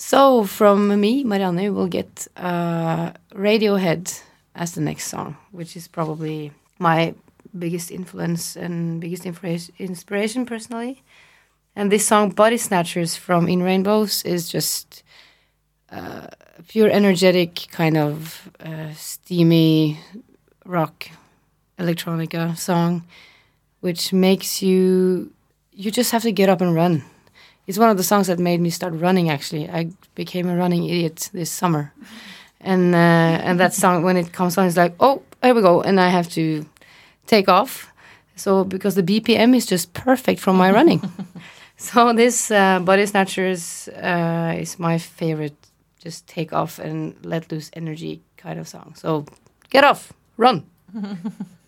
So from me, Marianne, we'll get Radiohead as the next song, which is probably my biggest influence and biggest inspiration personally. And this song, Body Snatchers from In Rainbows, is just pure energetic kind of steamy rock electronica song, which makes you just have to get up and run. It's one of the songs that made me start running. Actually, I became a running idiot this summer, and that song, when it comes on, it's like, oh, here we go, and I have to take off. So because the BPM is just perfect from my running. So this Body Snatchers is my favorite. Just take off and let loose energy kind of song. So get off, run.